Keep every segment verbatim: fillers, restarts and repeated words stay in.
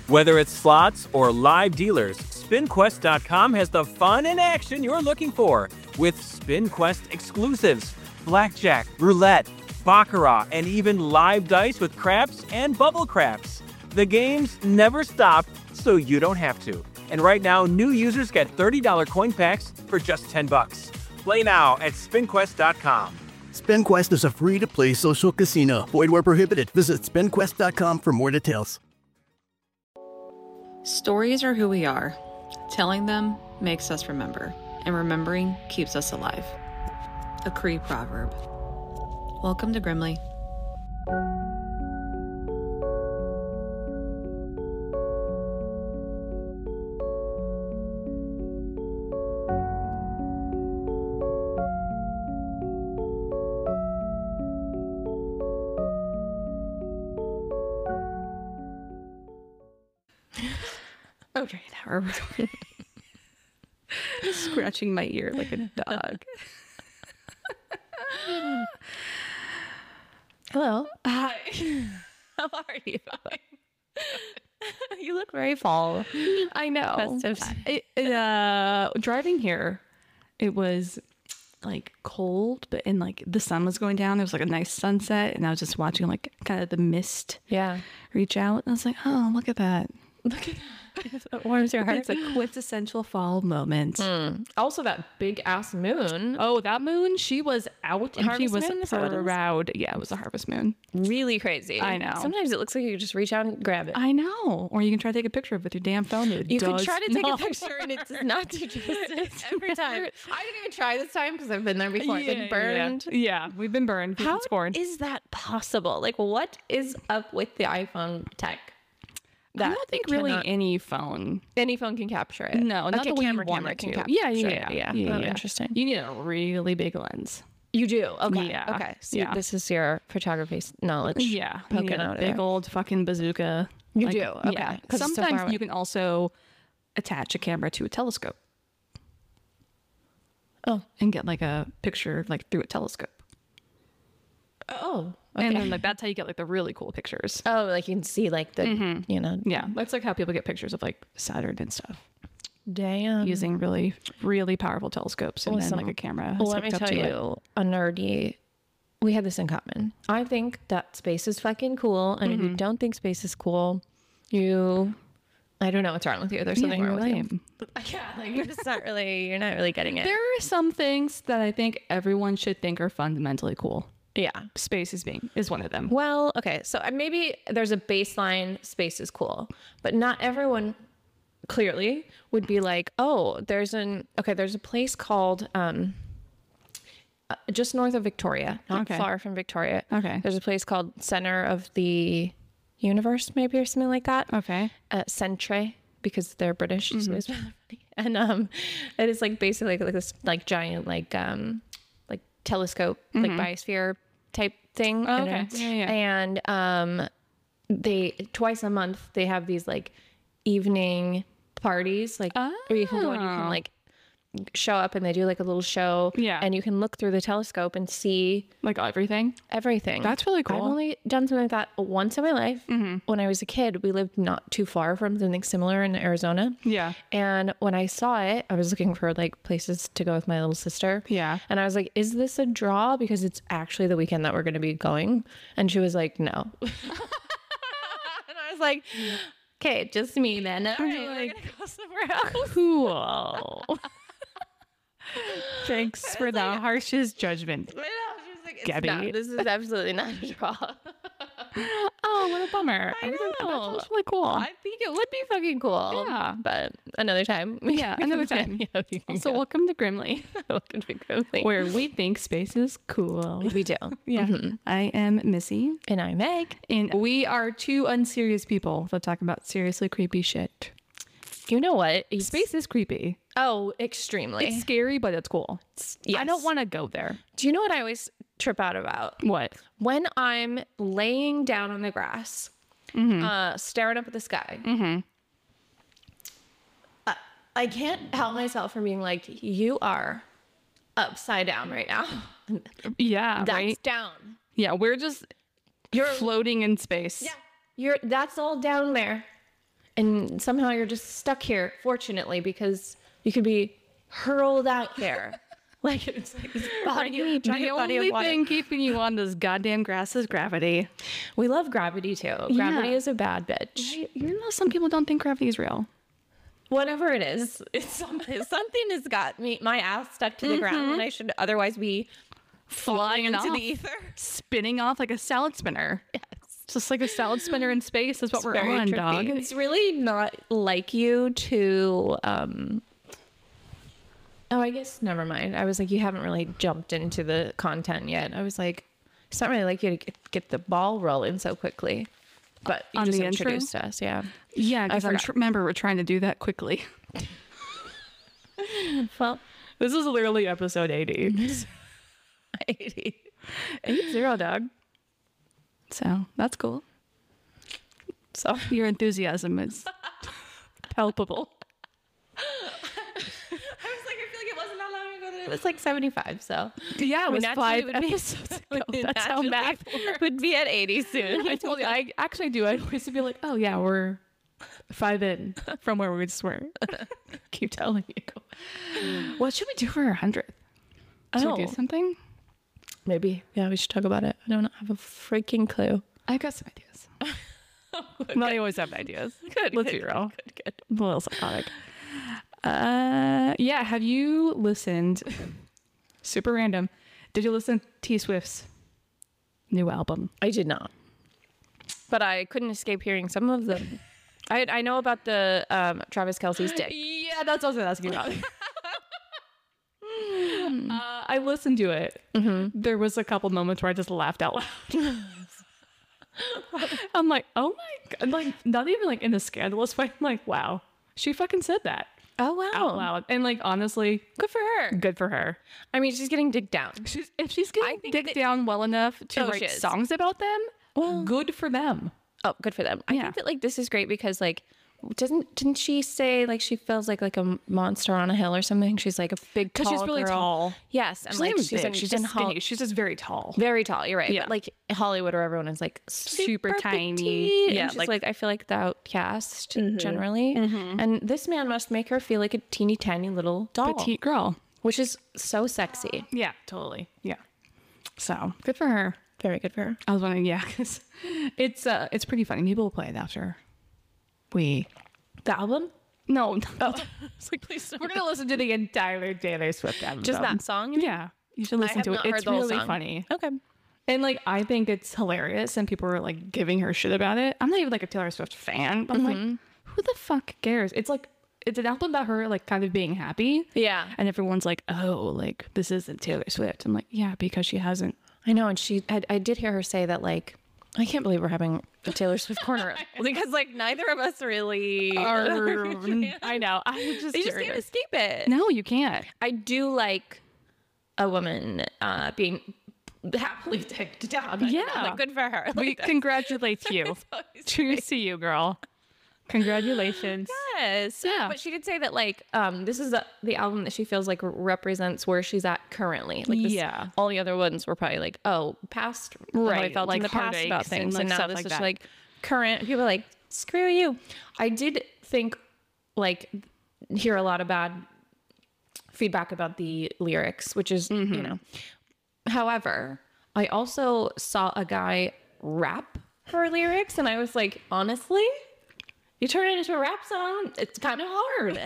Whether it's slots or live dealers, spin quest dot com has the fun and action you're looking for with SpinQuest exclusives, blackjack, roulette, baccarat, and even live dice with craps and bubble craps. The games never stop, so you don't have to. And right now, new users get thirty dollars coin packs for just ten bucks. Play now at spin quest dot com. SpinQuest is a free-to-play social casino. Void where prohibited. Visit spin quest dot com for more details. Stories are who we are. Telling them makes us remember, and remembering keeps us alive. A Cree proverb. Welcome to Grimly. Okay, now we're recording. Scratching my ear like a dog. Hello. Hi. How are you? You look very fall. I know. Festive. It, it, uh, driving here, it was like cold, but and like the sun was going down. There was like a nice sunset, and I was just watching like kind of the mist. Yeah. Reach out, and I was like, oh, look at that. Look at that. It warms your heart. It's a quintessential fall moment. Mm. Also, that big ass moon. Oh, that moon, she was out and Harvest she was moon? Is that what it is? proud. Yeah, it was a harvest moon. Really crazy. I know. Sometimes it looks like you could just reach out and grab it. I know. Or you can try to take a picture of it with your damn phone. It you does can try to take not a picture and it does not do justice every time. work. I didn't even try this time because I've been there before. I've been burned. Yeah, yeah, we've been burned. We've How been scorned. is that possible? Like, what is up with the iPhone tech? I don't it think really cannot- any phone. any phone can capture it. No, Like not a the way camera, you want camera it can to. capture Yeah, yeah, it. yeah, yeah. yeah, Oh, yeah. interesting. You need a really big lens. You do. Okay. Yeah. Okay. So Yeah. this is your photography s- knowledge. Yeah, you Poking need a out of big there. old fucking bazooka. You Like, do? Okay. Yeah. 'Cause it's so far Sometimes away. you can also attach a camera to a telescope. Oh. And get like a picture like through a telescope. Oh. Okay. And then like that's how you get like the really cool pictures. oh, like you can see like the, you know. Yeah, that's like how people get pictures of like Saturn and stuff Damn. using really, really powerful telescopes and Listen, then like a camera. Well, let me hooked up tell to it. you a nerdy. We had this in common. I think that space is fucking cool, and if you don't think space is cool, you, I don't know what's wrong with you. There's Yeah, something you're wrong with you. lame. Yeah, like you're just not really, you're not really getting it. There are some things that I think everyone should think are fundamentally cool. Yeah. Space is being is one of them. Well, okay. So uh, maybe there's a baseline space is cool, but not everyone clearly would be like, oh, there's an, okay, there's a place called, um, uh, just north of Victoria, not Okay. far from Victoria. Okay. There's a place called Center of the Universe, maybe, or something like that. Okay. Uh, Centre, because they're British. Mm-hmm. So it's really funny. And um, it is like basically like, like this like giant like um like telescope like biosphere type thing. Mm-hmm. Oh, you know? okay. Yeah, yeah. And um, they twice a month they have these like evening parties, like where you can go and you can Oh. like show up and they do like a little show. Yeah. And you can look through the telescope and see Like everything. everything. That's really cool. I've only done something like that once in my life. Mm-hmm. When I was a kid, we lived not too far from something similar in Arizona. Yeah. And when I saw it, I was looking for like places to go with my little sister. Yeah. And I was like, is this a draw? Because it's actually the weekend that we're going to be going. And she was like, no. And I was like, okay, just me then. All right, we're like, going to go somewhere else. Cool. Thanks for the harshest judgment. I know, she was like, it's Gabby. not, this is absolutely not a draw. Oh, what a bummer. I was like, oh, know. that was really cool. I think it would be fucking cool. Yeah. But another time. Yeah, another time. Yeah, we can So go. welcome to Grimly, Welcome to Grimly. where we think space is cool. we do. Yeah. I am Missy, And I'm Meg. and we are two unserious people that talk about seriously creepy shit. You know what? It's- Space is creepy. Oh, extremely. It's scary, but it's cool. I yes. don't want to go there. Do you know what I always trip out about? What? When I'm laying down on the grass, uh, staring up at the sky, I, I can't help myself from being like, you are upside down right now. Yeah, That's right? down. Yeah, we're just You're floating in space. Yeah. You're that's all down there. and somehow you're just stuck here, fortunately, because you could be hurled out here. Like it's like this body, The giant body of only water. thing keeping you on this goddamn grass is gravity. We love gravity too. Gravity Yeah. is a bad bitch. Right? You know, some people don't think gravity is real. Whatever it is, it's something. Something has got me my ass stuck to the ground, and I should other's be Flying into off, the ether. spinning off like a salad spinner. Yes. Just like a salad spinner in space is what we're Very on, trippy. dog. It's really not like you to. um Oh, I guess never mind. I was like, you haven't really jumped into the content yet. I was like, it's not really like you to get, get the ball rolling so quickly. But you On just the intro? introduced us, yeah. Yeah, because I forgot. tr- remember we're trying to do that quickly. Well, This is literally episode eighty. eighty. Eight zero, dog. So that's cool. So Your enthusiasm is palpable. I was like, I feel like it wasn't that long ago that it was like seventy-five. So Yeah, it we was naturally five would be- episodes ago. we That's how naturally math would be at eighty soon. I told you, I actually do. I always be like, oh yeah, we're five in from where we just were. Keep telling you. What should we do for our hundredth? Should we do Oh. something? Maybe. Yeah, we should talk about it. I don't have a freaking clue. I got some ideas. Not always have ideas. Good. Let's good, be real. Good, good, good. A little psychotic. Uh, yeah. Have you listened? Super random. Did you listen to T Swift's new album? I did not. But I couldn't escape hearing some of them. I I know about the um, Travis Kelce's dick. Yeah, that's what I was asking about. uh, I listened to it. There was a couple moments where I just laughed out loud. I'm like, oh my god! Like, not even like in a scandalous way. I'm like, wow, she fucking said that Oh wow. out loud. And like, honestly, Good for her. good for her. I mean, she's getting dick down. She's if she's I getting think dick that- down well enough to Oh, she write is. songs about them, Well- good for them. Oh, good for them. I Yeah. think that like this is great because like doesn't didn't she say like she feels like like a monster on a hill or something? She's like a big Because tall she's really girl. tall. Yes, and She's like not even she's big. in, she's in just Hol- skinny. She's just very tall. very tall. You're right. Yeah. But like Hollywood, where everyone is like super, tiny. petite, Yeah, and she's like- like, I feel like the outcast generally. And this man must make her feel like a teeny tiny little doll, Petite girl. which is so sexy. Yeah, totally. Yeah. So good for her. Very good for her. I was wondering, yeah, because it's uh, it's pretty funny. Maybe we'll play it after we. The album, No, no. it's like please We're gonna listen to the entire Taylor Swift album. just that song. Yeah, you should I listen have to it. not heard It's the whole really song. funny, Okay. and like I think it's hilarious, and people are like giving her shit about it. I'm not even like a Taylor Swift fan, but I'm like, who the fuck cares? It's like it's an album about her like kind of being happy. Yeah. And everyone's like, oh, like this isn't Taylor Swift. I'm like, yeah, because she hasn't. I know, and she, I, I did hear her say that, like, I can't believe we're having a Taylor Swift corner because, like, neither of us really Are, I know. I just, You just heard can't it. escape it. No, you can't. I do like a woman uh, being happily dicked down. Yeah. like, good for her. We Like, that's- congratulate you. always Cheers to you, girl. Congratulations. Yes. Yeah. But she did say that, like, um, this is the, the album that she feels like represents where she's at currently. Like, this, Yeah. all the other ones were probably like, oh, past, how I Right, felt like in the past about heartaches and, things, like, and, now stuff this like is that. like current. People are like, screw you. I did think, like, hear a lot of bad feedback about the lyrics, which is, Mm-hmm. you know. However, I also saw a guy rap her lyrics, and I was like, honestly, you turn it into a rap song, it's kind of hard.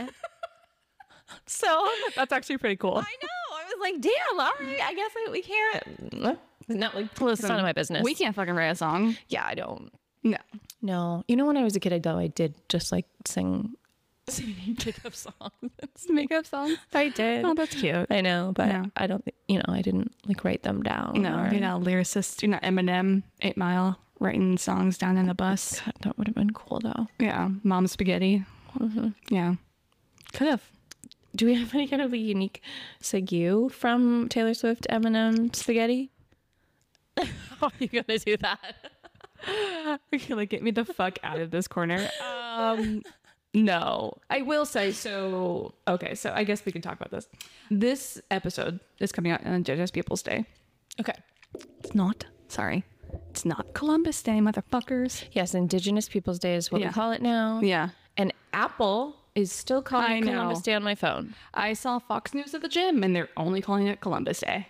So That's actually pretty cool. I know. I was like, damn, all right, I guess I, we can't. It's not like, Listen, it's none of my business. We can't fucking write a song. Yeah, I don't. No. No. You know, when I was a kid, I though I did just like sing singing pickup songs. Makeup songs? I did. Oh, that's cute. I know, but Yeah. I don't think, you know, I didn't like write them down. No, or- you're not a lyricist. You're not Eminem, Eight Mile, writing songs down in the bus. God, that would have been cool though. Yeah. Mom Spaghetti. Yeah. Could have. Do we have any kind of a unique segue from Taylor Swift, Eminem, Spaghetti? How are you gonna do that? You're like, get me the fuck out of this corner. Um, no, I will say so. Okay, so I guess we can talk about this. This episode is coming out on Indigenous Peoples Day. Okay. It's not. Sorry, it's not Columbus Day, motherfuckers. Yes, Indigenous Peoples Day is what Yeah. we call it now. Yeah, And Apple is still calling I it know. Columbus Day on my phone. I saw Fox News at the gym, and they're only calling it Columbus Day.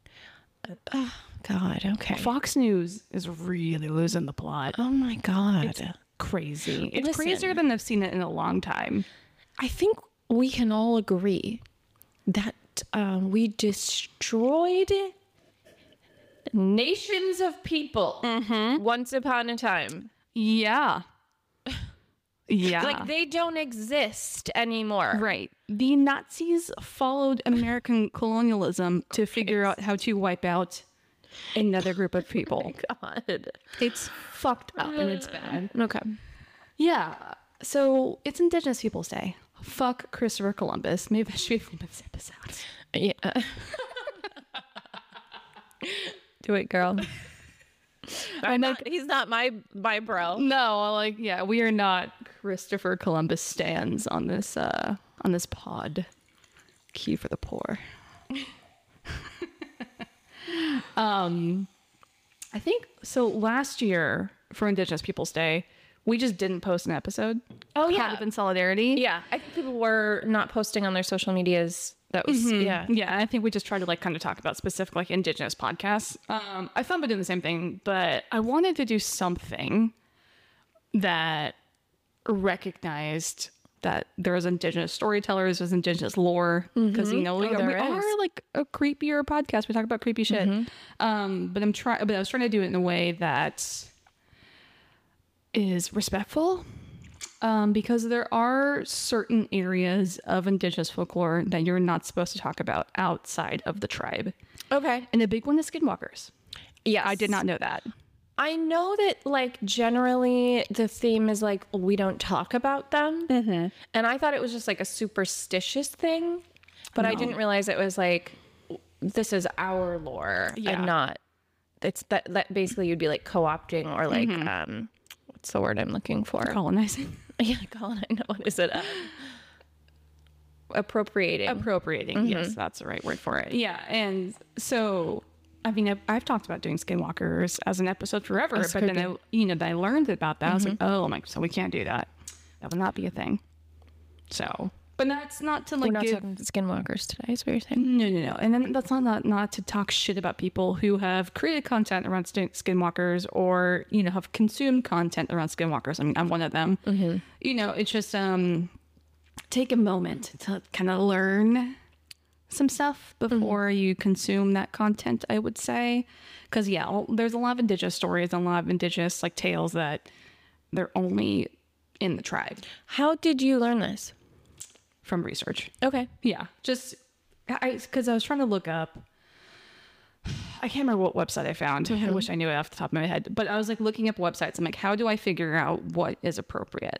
God, okay. Fox News is really losing the plot. Oh my God. Crazy. It's Listen. crazier than I've seen it in a long time. I think we can all agree that um, we destroyed nations of people once upon a time. Yeah. Yeah. Like they don't exist anymore. Right. The Nazis followed American colonialism to figure out how to wipe out another group of people. God. It's fucked up and it's bad. Okay. Yeah. So it's Indigenous Peoples Day. Fuck Christopher Columbus. Maybe that should be from this episode. Yeah. Do it, girl. I'm not, he's not my my bro. No, like yeah, we are not Christopher Columbus stands on this uh on this pod. Key for the poor. um I think so last year for Indigenous Peoples Day, we just didn't post an episode. Oh, Kind yeah. of in solidarity. Yeah, I think people were not posting on their social medias. That was yeah. Yeah, I think we just tried to like kind of talk about specific like Indigenous podcasts. Um, I thought about doing the same thing, but I wanted to do something that recognized that there's Indigenous storytellers, there's Indigenous lore, because you know we, Oh, are, we there are is. like a creepier podcast. We talk about creepy shit. Um, but I'm trying, but I was trying to do it in a way that is respectful. Um, because there are certain areas of Indigenous folklore that you're not supposed to talk about outside of the tribe. Okay. And the big one is skinwalkers. Yeah, I did not know that. I know that like generally the theme is like we don't talk about them, and I thought it was just like a superstitious thing, but I didn't realize it was like this is our lore Yeah. and not. It's that that basically you'd be like co-opting or like um, what's the word I'm looking for? Colonizing. Yeah, colon. I know what is it? Um, appropriating. Appropriating. Yes, that's the right word for it. Yeah. And so, I mean, I've, I've talked about doing skinwalkers as an episode forever, That's but then, I, creepy. you know, then I learned about that. I was like, oh, I'm like, so we can't do that. That will not be a thing. So, but that's not to We're like not give. talking skinwalkers today. Is what you're saying? No, no, no. And then that's not, not not to talk shit about people who have created content around skin- skinwalkers or, you know, have consumed content around skinwalkers. I mean, I'm one of them. You know, it's just um, take a moment to kind of learn some stuff before you consume that content, I would say. Because, yeah, well, there's a lot of Indigenous stories and a lot of Indigenous, like, tales that they're only in the tribe How did you learn this? from research. Okay. Yeah, just I because I was trying to look up. I can't remember what website I found. I wish I knew it off the top of my head. But I was like looking up websites. I'm like, how do I figure out what is appropriate?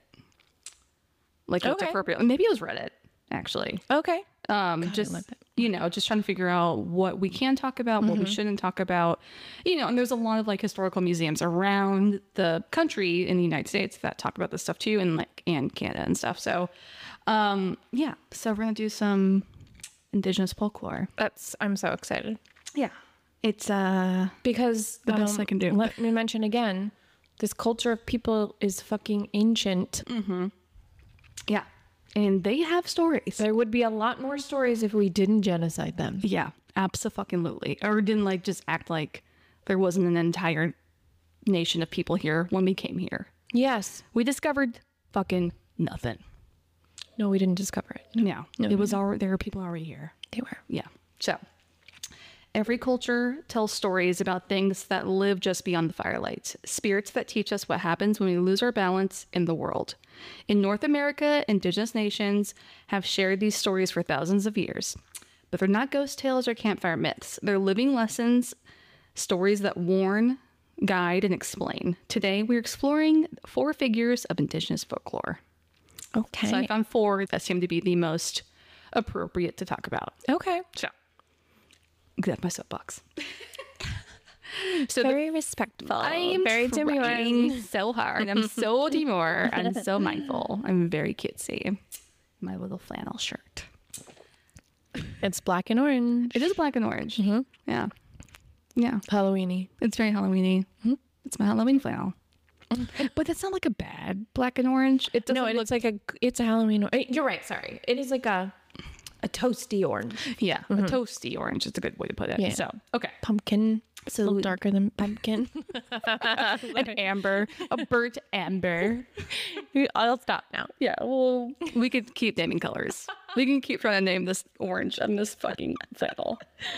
Like what's Okay. appropriate? Maybe it was Reddit actually. Okay. Um, just you know, just trying to figure out what we can talk about, what we shouldn't talk about. You know, and there's a lot of like historical museums around the country in the United States that talk about this stuff too, and like and Canada and stuff. So, um, yeah. So we're gonna do some Indigenous folklore. That's. I'm so excited. Yeah, it's uh Because The best I can do. Let me mention again, this culture of people is fucking ancient. yeah, and they have stories. There would be a lot more stories if we didn't genocide them. Yeah, absolutely. Or didn't like just act like there wasn't an entire nation of people here when we came here. Yes. We discovered fucking nothing. No, we didn't discover it. Yeah, it was already there were people already here. They were. Yeah. So every culture tells stories about things that live just beyond the firelight, spirits that teach us what happens when we lose our balance in the world. In North America, Indigenous nations have shared these stories for thousands of years. But they're not ghost tales or campfire myths. They're living lessons, stories that warn, guide, and explain. Today, we're exploring four figures of Indigenous folklore. Okay. So I found four that seem to be the most appropriate to talk about. okay. So, that's my soapbox. So Very respectful. I'm very demure. trying so hard. I'm so demure and so mindful. I'm very cutesy. My little flannel shirt. It's black and orange. It is black and orange. Yeah. Yeah. Halloweeny. It's very Halloweeny. It's my Halloween flannel. But that's not like a bad black and orange. It doesn't No, and look it's like a it's a Halloween. or- You're right. Sorry, it is like a a toasty orange, yeah, a toasty orange is a good way to put it. Yeah. So okay. pumpkin. It's a little darker than pumpkin. An amber, a burnt amber. I'll stop now. Yeah, well, we could keep naming colors. We can keep trying to name this orange and this fucking cycle.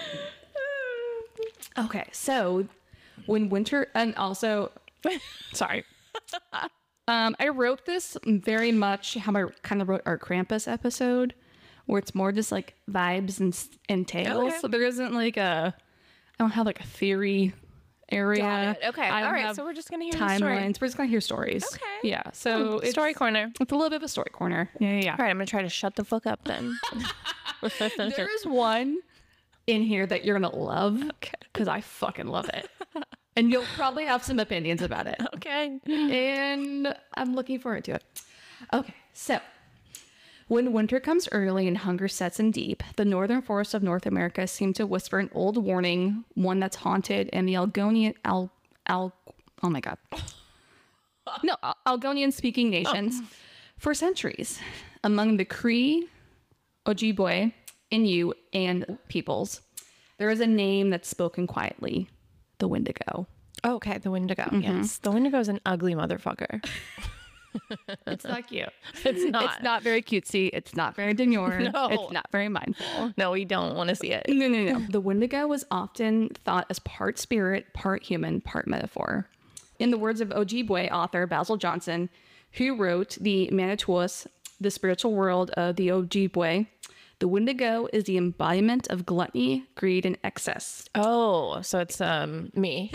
Okay, so when winter, and also, sorry. Um, I wrote this very much how I kind of wrote our Krampus episode, where it's more just like vibes and and tales. Okay. So there isn't like a, I don't have like a theory area. Got it. Okay. I don't All right. have So we're just gonna hear the story. timelines. We're just gonna hear stories. Okay. Yeah. So it's, Story corner. it's a little bit of a story corner. Yeah, yeah, yeah. All right, I'm gonna try to shut the fuck up then. There is one in here that you're gonna love because I fucking love it, and you'll probably have some opinions about it. Okay. And I'm looking forward to it. Okay, so when winter comes early and hunger sets in deep, the northern forests of North America seem to whisper an old warning, one that's haunted in the Algonian Al Al oh my god. No, Al- Algonian speaking nations for centuries. Among the Cree, Ojibwe, Innu, and peoples, there is a name that's spoken quietly, the Wendigo. Okay, the Wendigo. Yes, the Wendigo is an ugly motherfucker. It's not cute. It's not. It's not very cutesy. It's not very demure. No. It's not very mindful. No, we don't want to see it. No, no, no. The Wendigo was often thought as part spirit, part human, part metaphor. In the words of Ojibwe author Basil Johnson, who wrote the Manitowoc, the spiritual world of the Ojibwe, the Wendigo is the embodiment of gluttony, greed, and excess. Oh, so it's um me.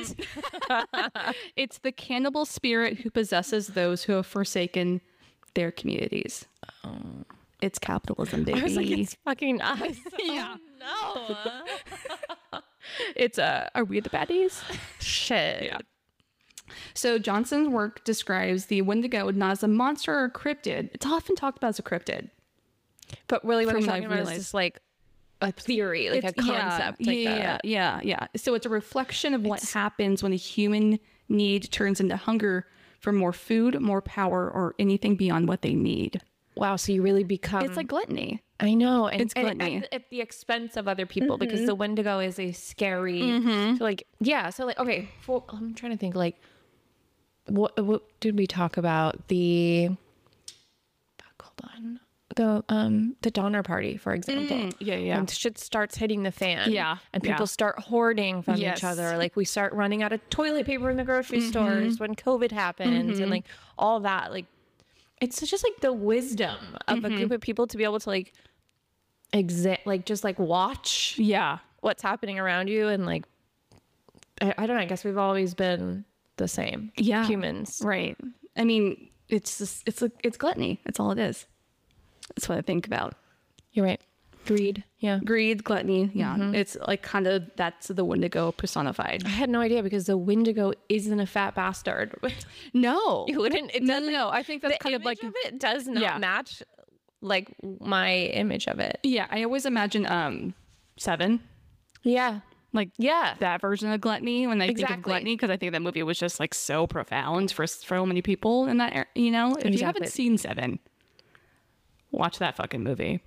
It's the cannibal spirit who possesses those who have forsaken their communities. It's capitalism, baby. I was like, it's fucking us. Yeah. Oh, no. It's uh, are we the baddies? Shit. Yeah. So Johnson's work describes the Wendigo not as a monster or a cryptid. It's often talked about as a cryptid. But really, what From I'm what talking I've about is realized. just like a theory, like a It's- yeah, concept. like yeah, a- yeah, yeah. So it's a reflection of what happens when a human need turns into hunger for more food, more power, or anything beyond what they need. Wow. So you really become. It's like gluttony. I know, and It's and gluttony. at, at the expense of other people, because the Wendigo is a scary. So like, yeah. So like, okay. For, I'm trying to think. Like, what what did we talk about? The fuck, hold on. The um the Donner Party, for example. yeah, yeah. When shit starts hitting the fan. Yeah, And people yeah. start hoarding from Yes. each other. Like we start running out of toilet paper in the grocery stores when COVID happens, and like all that. Like it's just like the wisdom of a group of people to be able to like exit, like just like watch Yeah. what's happening around you, and like I, I don't know. I guess we've always been the same. Yeah. Humans. Right. I mean, it's just, it's a, it's gluttony. That's all it is. That's what I think about. You're right. Greed. Yeah. Greed, gluttony. Yeah. It's like kind of, that's the Wendigo personified. I had no idea because the Wendigo isn't a fat bastard. No. You wouldn't. It No, doesn't. no, no. I think that's The kind of image like, of it does not Yeah. match like my image of it. yeah, I always imagine um Seven, Yeah. like Yeah. that version of gluttony when I think of Exactly. gluttony, because I think that movie was just like so profound for so many people in that, era, you know, if you Exactly. haven't seen Seven, watch that fucking movie.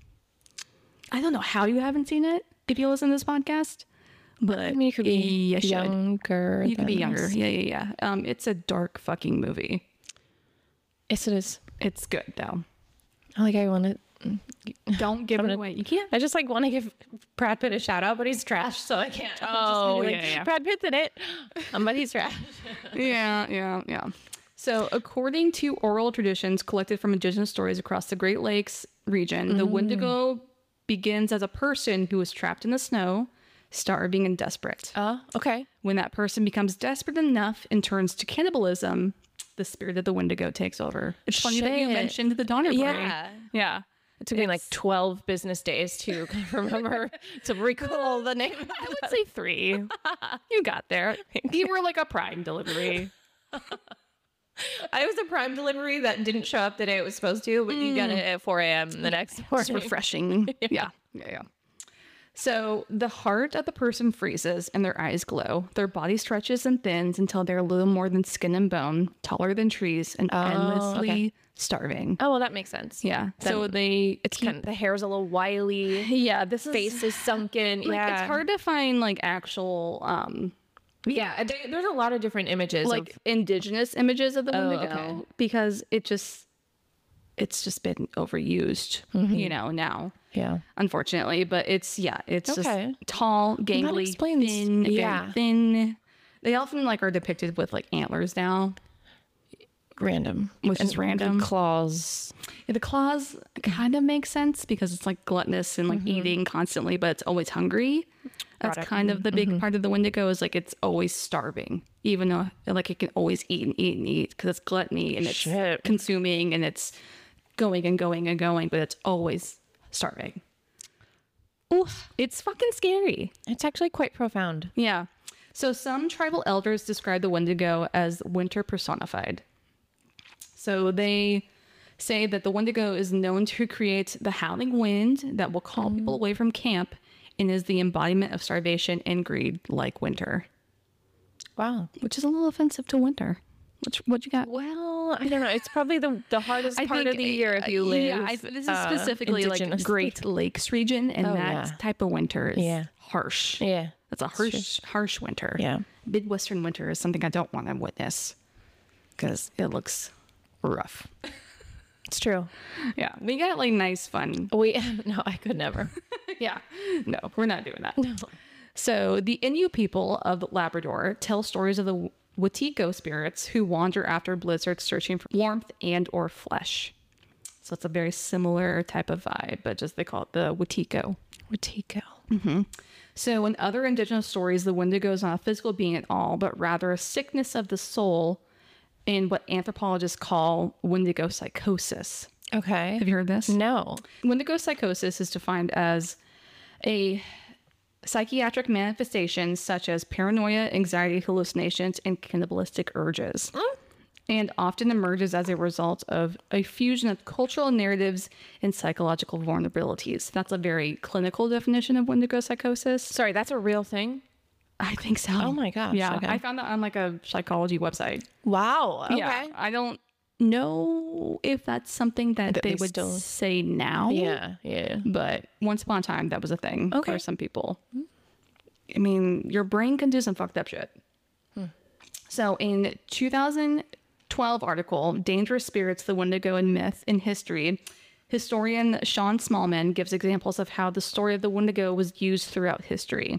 I don't know how you haven't seen it if you listen to this podcast, but I mean, you could be you should. younger. You could be than younger. us. Yeah, yeah, yeah. Um, it's a dark fucking movie. Yes, it is. It's good though. Like I want to. Don't give I'm it gonna- away. You can't. I just like want to give Brad Pitt a shout out, but he's trash, so I can't. I'm just Oh, gonna be yeah, yeah. Brad Pitt's in it, um, but he's trash. Yeah, yeah, yeah. So, according to oral traditions collected from indigenous stories across the Great Lakes region, the Wendigo begins as a person who is trapped in the snow, starving and desperate. Oh, okay. When that person becomes desperate enough and turns to cannibalism, the spirit of the Wendigo takes over. It's funny that you Shit. mentioned the Donner Party. Yeah. Yeah. It took me like twelve business days to remember to recall the name. I would say three. You got there. You were like a Prime delivery. I was a Prime delivery that didn't show up the day it was supposed to, but you got it at four a.m. the next It's morning. refreshing. yeah. Yeah, yeah. So the heart of the person freezes and their eyes glow. Their body stretches and thins until they're little more than skin and bone, taller than trees, and endlessly okay. starving. Oh, well, that makes sense. Yeah. So they It's keep- kind of, the hair's a little wily. yeah, this is Face is sunken. like, yeah. it's hard to find like actual um Yeah. There, there's a lot of different images. like of, indigenous images of the Oh, Wendigo okay. because it just it's just been overused, Mm-hmm. you know, now. yeah. Unfortunately, but it's yeah, it's Okay. just tall, gangly, explains- thin, very yeah. thin. They often like are depicted with like antlers now. Random. Which is And random. Claws. Yeah, the claws kind of make sense because it's like gluttonous and like eating constantly, but it's always hungry. That's Got it. kind of the big part of the Wendigo is like it's always starving, even though like it can always eat and eat and eat because it's gluttony and it's Shit. consuming and it's going and going and going, but it's always starving. Oof, it's fucking scary. It's actually quite profound. Yeah. So some tribal elders describe the Wendigo as winter personified. So they say that the Wendigo is known to create the howling wind that will call people away from camp and is the embodiment of starvation and greed like winter, Wow. which is a little offensive to winter. What, what you got? Well, I don't know. It's probably the, the hardest I part of think, the year if you live. Yeah, I, this is uh, specifically like indigenous. Great Lakes region, and Oh, that yeah. type of winter is Yeah. harsh. Yeah. That's a harsh, harsh winter. Yeah. Midwestern winter is something I don't want to witness because it looks rough. It's true. Yeah, we got like nice fun. We no, I could never. Yeah, no, we're not doing that. No. So the Innu people of Labrador tell stories of the Wetiko spirits who wander after blizzards searching for warmth and or flesh. So it's a very similar type of vibe, but just they call it the Wetiko. Wetiko. So in other indigenous stories, the Wendigo is not a physical being at all, but rather a sickness of the soul in what anthropologists call Wendigo psychosis. Okay. Have you heard this? No. Wendigo psychosis is defined as a psychiatric manifestation such as paranoia, anxiety, hallucinations, and cannibalistic urges, and often emerges as a result of a fusion of cultural narratives and psychological vulnerabilities. That's a very clinical definition of Wendigo psychosis. Sorry, that's a real thing. I think so. Oh my gosh, Yeah, okay. I found that on like a psychology website. Wow. Okay. Yeah, I don't know if that's something that, That they they would still- say now. Yeah. Yeah. But once upon a time, that was a thing Okay. for some people. I mean, your brain can do some fucked up shit. So in two thousand twelve article, Dangerous Spirits, the Wendigo and Myth in History, historian Sean Smallman gives examples of how the story of the Wendigo was used throughout history.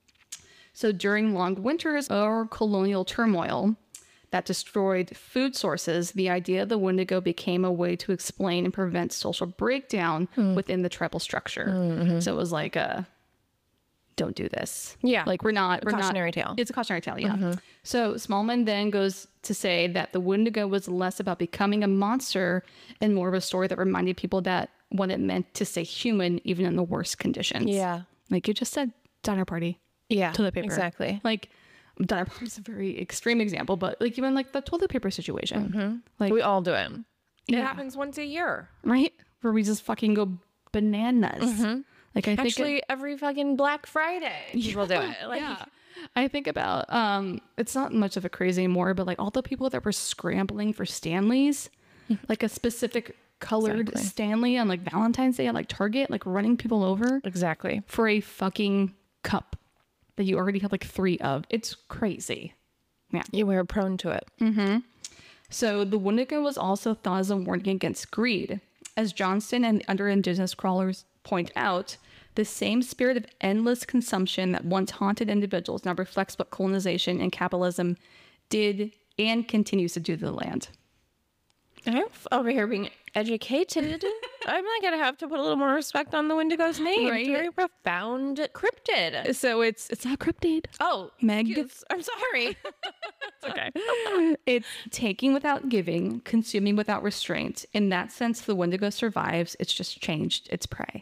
So during long winters or colonial turmoil that destroyed food sources, the idea of the Wendigo became a way to explain and prevent social breakdown within the tribal structure. So it was like a don't do this. Yeah. Like we're not we're cautionary not, tale. It's a cautionary tale, yeah. So Smallman then goes to say that the Wendigo was less about becoming a monster and more of a story that reminded people that what it meant to stay human even in the worst conditions. Yeah. Like you just said, diner party. Yeah. Toilet paper. Exactly. Like diner party is a very extreme example, but like even like the toilet paper situation. Like We all do it. It Yeah. happens once a year. right? Where we just fucking go bananas. Like I think it- Actually, every fucking Black Friday, people do it. Like, yeah. I think about um it's not much of a craze anymore, but like all the people that were scrambling for Stanleys, like a specific colored Exactly. Stanley on like Valentine's Day at like Target, like running people over Exactly. for a fucking cup that you already have like three of. It's crazy. Yeah. You were prone to it. So the Wendigo was also thought as a warning against greed. As Johnston and other indigenous crawlers point out, the same spirit of endless consumption that once haunted individuals now reflects what colonization and capitalism did and continues to do to the land. I'm over here being educated. I'm not gonna have to put a little more respect on the Wendigo's name. Right. It's very profound cryptid. So it's it's not cryptid. Oh, Meg. excuse- I'm sorry. Okay. It's taking without giving, consuming without restraint. In that sense, the Wendigo survives. It's just changed its prey.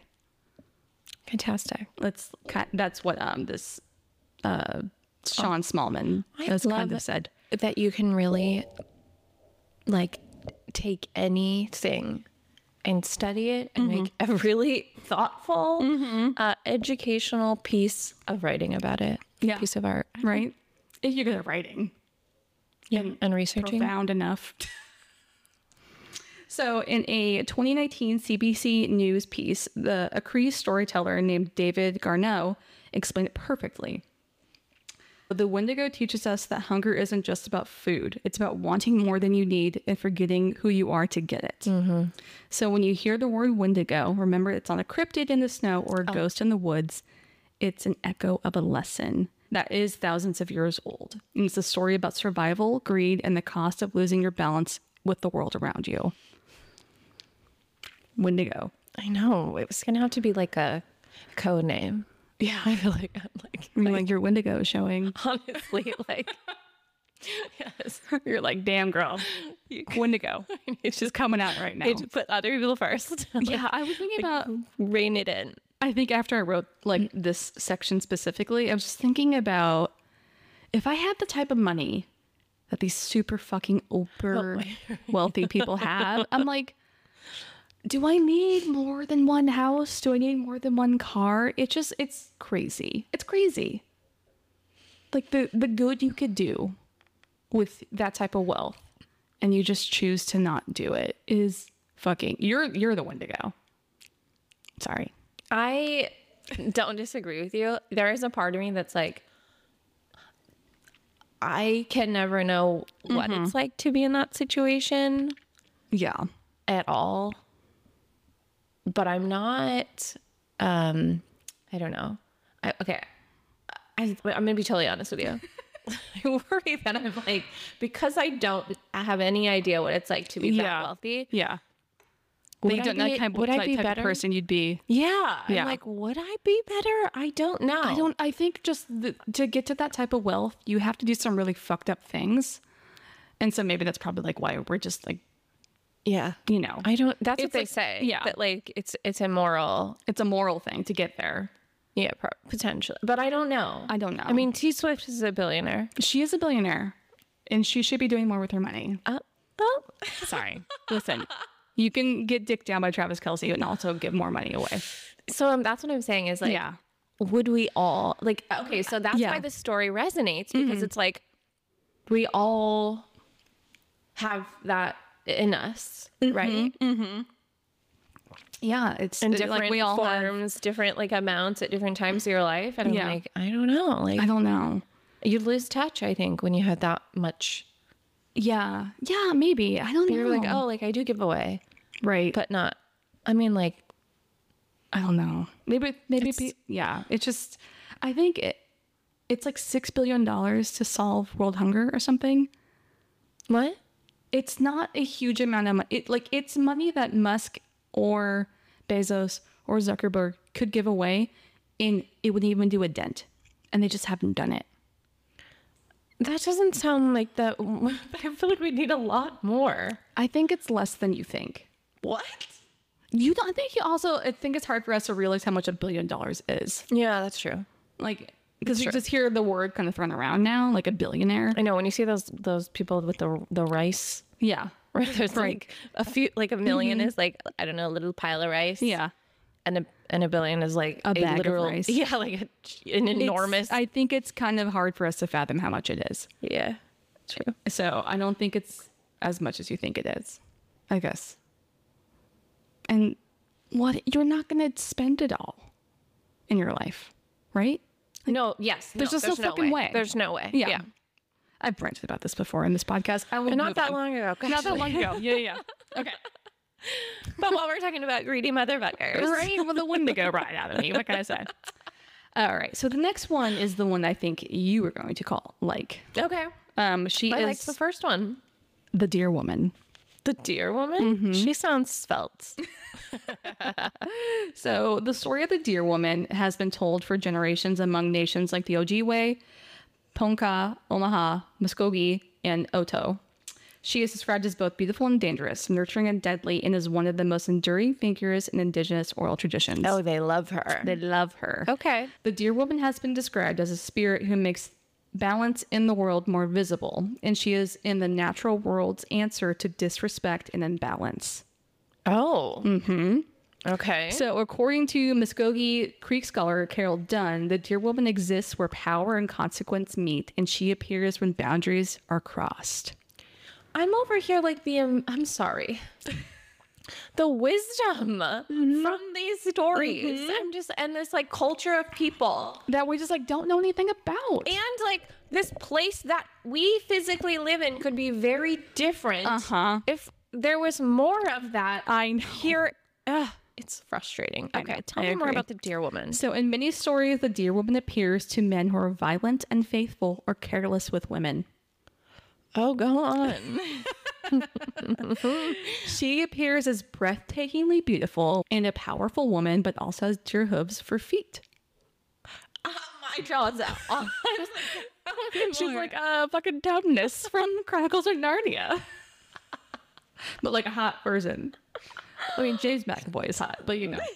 Fantastic. That's ki- that's what um this uh Sean Smallman I has kind love of said. that you can really like take anything and study it and make a really thoughtful, uh, educational piece of writing about it. Yeah. Piece of art. Right? If you're good at writing. Yeah. And researching. Profound enough. So in a twenty nineteen C B C News piece, the a Cree storyteller named David Garneau explained it perfectly. The Wendigo teaches us that hunger isn't just about food. It's about wanting more than you need and forgetting who you are to get it. Mm-hmm. So when you hear the word Wendigo, remember it's not a cryptid in the snow or a oh. ghost in the woods. It's an echo of a lesson that is thousands of years old. And it's a story about survival, greed, and the cost of losing your balance with the world around you. Wendigo. I know. It was going to have to be like a code name. Yeah. I feel like I'm like, You're like your Wendigo is showing. Honestly, like, yes. You're like, damn girl. Wendigo. It's just coming out right now. I need to put other people first. Like, yeah, I was thinking like, about rein it in. I think after I wrote like this section specifically, I was just thinking about if I had the type of money that these super fucking uber oh wealthy people have, I'm like, do I need more than one house? Do I need more than one car? It just, it's crazy. It's crazy. Like the, the good you could do with that type of wealth and you just choose to not do it is fucking, you're, you're the Wendigo. Sorry. I don't disagree with you. There is a part of me that's like, I can never know what mm-hmm. it's like to be in that situation. Yeah. At all. But I'm not, um, I don't know. I, okay. I, I'm going to be totally honest with you. I worry that I'm like, because I don't have any idea what it's like to be yeah. that wealthy. Yeah. Would you I don't be, know kind of, would like, I be type better? Of person you'd be. Yeah. yeah. I'm like, would I be better? I don't know. I don't, I think just the, to get to that type of wealth, you have to do some really fucked up things. And so maybe that's probably like why we're just like, yeah, you know, I don't, that's what they like, say. Yeah. That like, it's, it's immoral. It's a moral thing to get there. Yeah, pro- potentially. But I don't know. I don't know. I mean, T Swift is a billionaire. She is a billionaire and she should be doing more with her money. Uh, well, sorry. Listen, you can get dicked down by Travis Kelce and also give more money away. So um, that's what I'm saying is like, yeah. would we all like, okay, so that's yeah. why the story resonates because mm-hmm. it's like, we all have that in us, mm-hmm. right? Mm-hmm. Yeah, it's in it, different like we all forms, have... different like amounts at different times of your life. And I'm yeah. like, I don't know. Like, I don't know. You lose touch, I think, when you had that much. Yeah. Yeah, maybe. I don't know. You're like, oh, like I do give away. Right. But not, I mean, like, I don't know. Maybe, maybe, It's- be, yeah. It's just, I think it, it's like six billion dollars to solve world hunger or something. what? It's not a huge amount of money. It, like, it's money that Musk or Bezos or Zuckerberg could give away and it wouldn't even do a dent. And they just haven't done it. That doesn't sound like that. I feel like we need a lot more. I think it's less than you think. What? You don't I think you also, I think it's hard for us to realize how much a billion dollars is. Yeah, that's true. Like, because you Sure. just hear the word kind of thrown around now, like a billionaire. I know when you see those those people with the the rice, Yeah. where there's Right. like a few, like a 1000000 is like I don't know, a little pile of rice. Yeah. and a and a billion is like A bag of literal, rice. Yeah, like a, an enormous. It's- I think it's kind of hard for us to fathom how much it is. yeah, true. So I don't think it's as much as you think it is, I guess. And what, you're not going to spend it all in your life, right? No, yes, There's no, just no fucking way. There's no way. Yeah. Yeah, I've ranted about this before in this podcast. I will And not move that on. long ago. Not that actually. long ago. Yeah, yeah. Okay. But while we're talking about greedy motherfuckers, Right? Well, the Wendigo right out of me. What can I say? All right. So the next one is the one I think you were going to call like. Okay, Um, she I is liked the first one. the Deer Woman. The deer woman. She sounds svelte. So the story of the Deer Woman has been told for generations among nations like the Ojibwe, Ponca, Omaha, Muskogee, and Oto. She is described as both beautiful and dangerous, nurturing and deadly, and is one of the most enduring figures in indigenous oral traditions. Oh, they love her. They love her. Okay. The Deer Woman has been described as a spirit who makes balance in the world more visible, and she is in the natural world's answer to disrespect and imbalance. Oh, Mm-hmm. Okay. So, according to Muskogee Creek scholar Carol Dunn, the deer woman exists where power and consequence meet, and she appears when boundaries are crossed. I'm over here like being, I'm sorry. The wisdom from these stories. Mm-hmm. I'm just, and this like culture of people. That we just like don't know anything about. And like this place that we physically live in could be very different Uh-huh. if there was more of that. I know. Here, ugh, it's frustrating. I Okay, know. tell I me more agree. about the deer woman. So, in many stories, the deer woman appears to men who are violent, unfaithful, or careless with women. Oh, go on. She appears as breathtakingly beautiful and a powerful woman, but also has deer hooves for feet. My jaw's out. Oh, I was like, She's like a fucking Doubtness from Chronicles of Narnia. But like a hot version. I mean, James McAvoy is hot, but you know.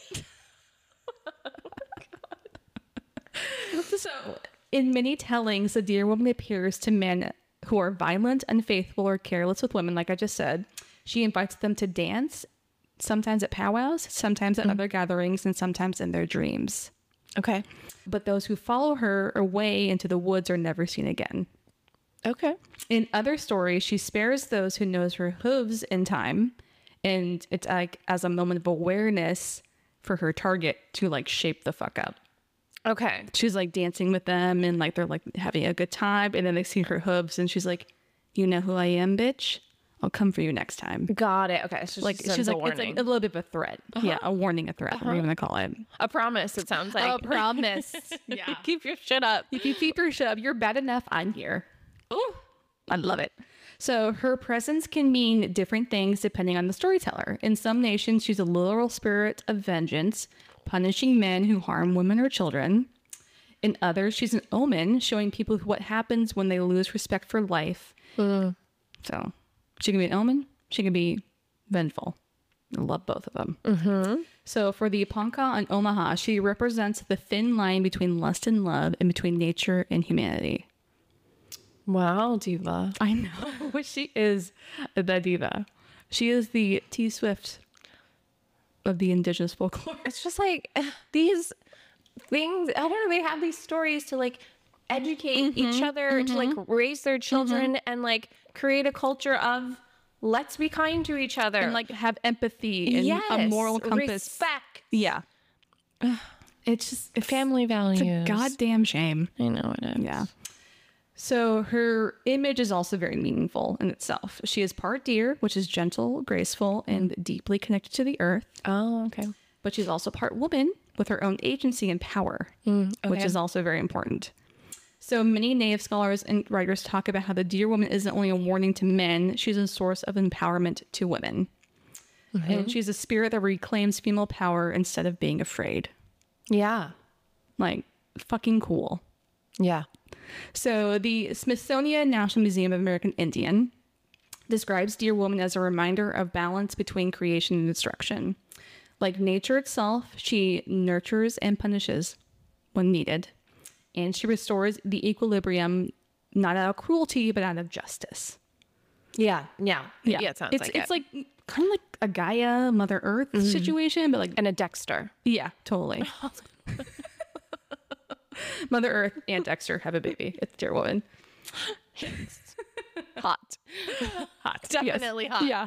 So, in many tellings, the deer woman appears to men who are violent, unfaithful, or careless with women, like I just said. She invites them to dance, sometimes at powwows, sometimes at other gatherings, and sometimes in their dreams. okay. But those who follow her away into the woods are never seen again. Okay. In other stories, she spares those who knows her hooves in time, and it's like as a moment of awareness for her target to like shape the fuck up. Okay. She's like dancing with them and like they're like having a good time, and then they see her hooves and she's like, "You know who I am, bitch? I'll come for you next time." Got it. Okay. So Like she she's sends a like, it's like warning. a little bit of a threat. Yeah, a warning, a threat. What are you gonna call it? A promise, it sounds like. A promise. Yeah. Keep your shit up. If you keep your shit up, you're bad enough. I'm here. Ooh, I love it. So her presence can mean different things depending on the storyteller. In some nations, she's a literal spirit of vengeance, punishing men who harm women or children. In others, she's an omen, showing people what happens when they lose respect for life. So she can be an omen. She can be vengeful. I love both of them. Mm-hmm. So for the Ponca in Omaha, she represents the thin line between lust and love and between nature and humanity. Wow, diva. I know. She is the diva. She is the T Swift of the indigenous folklore. It's just like these things, I don't know, they have these stories to like educate each other, to like raise their children and like create a culture of let's be kind to each other. And like have empathy and yes, a moral compass. respect. Yeah. It's just it's, Family values. it's a goddamn shame. I know it is. Yeah. So her image is also very meaningful in itself. She is part deer, which is gentle, graceful, and deeply connected to the earth. Oh, okay. But she's also part woman with her own agency and power, which okay. is also very important. So many Native scholars and writers talk about how the deer woman isn't only a warning to men, she's a source of empowerment to women. And she's a spirit that reclaims female power instead of being afraid. Yeah. Like, fucking cool. Yeah. So the Smithsonian National Museum of American Indian describes deer woman as a reminder of balance between creation and destruction. Like nature itself, she nurtures and punishes when needed. And she restores the equilibrium, not out of cruelty, but out of justice. Yeah. Yeah. Yeah. it sounds it's, like it's it. like kind of like a Gaia, Mother Earth situation, but like, And a Dexter. yeah, totally. Mother Earth and Dexter have a baby. It's deer woman. Hot. Hot. Definitely hot. Yeah.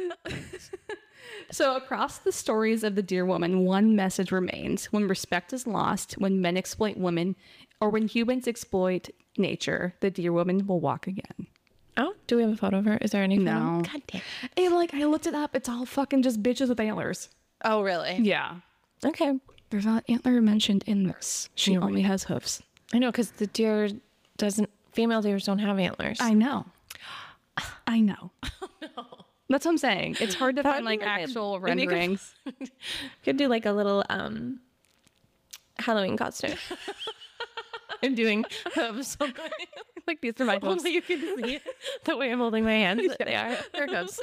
So across the stories of the deer woman, one message remains. When respect is lost, when men exploit women, or when humans exploit nature, the deer woman will walk again. Oh, do we have a photo of her? Is there any photo? No. God damn. And like, I looked it up. It's all fucking just bitches with antlers. Oh, really? Yeah. Okay. There's not antler mentioned in this. She You're only has hoofs. I know, because the deer doesn't, female deers don't have antlers. I know. I know. no. That's what I'm saying. It's hard to find like actual Maybe you could- renderings. could do like a little um Halloween costume. I'm doing hooves. Like these are my hoofs. Only you can see the way I'm holding my hands. That they are. They're hooves.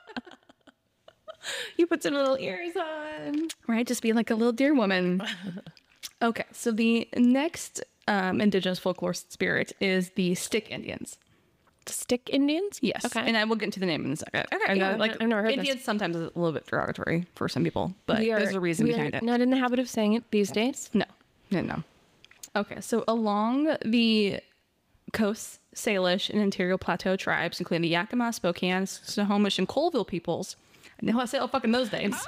You put some little ears on. Right? Just be like a little deer woman. Okay. So the next um, indigenous folklore spirit is the Stick Indians. Stick Indians? Yes. Okay. And I will get into the name in a second. Okay, And, yeah, uh, like I've never heard this. Indians sometimes is a little bit derogatory for some people, but We are- there's a reason we behind are it. not in the habit of saying it these days. No, no, no. Okay, so along the coast, Salish and interior plateau tribes, including the Yakima, Spokane, Snohomish, and Colville peoples. I know how to say all fucking those names.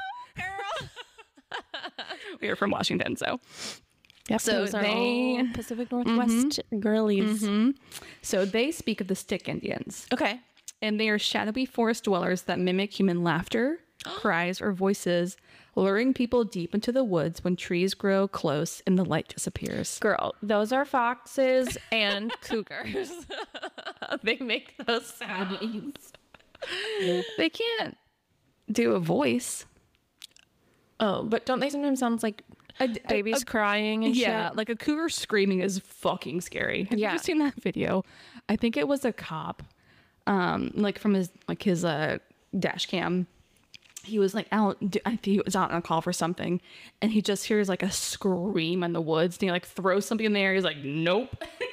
We are from Washington, so. Yep, So those are they- all Pacific Northwest girlies. So they speak of the Stick Indians, Okay. and they are shadowy forest dwellers that mimic human laughter, cries, or voices, luring people deep into the woods when trees grow close and the light disappears. Girl, those are foxes and cougars. They make those sounds. They can't do a voice. Oh, but don't they sometimes sound like babies a- crying and Yeah, shit? like a cougar screaming is fucking scary. Have Yeah. you ever seen that video? I think it was a cop, um, like from his like his uh dash cam. He was like out. I think he was out on a call for something, and he just hears like a scream in the woods. And he like throws something in the air. He's like, "Nope,"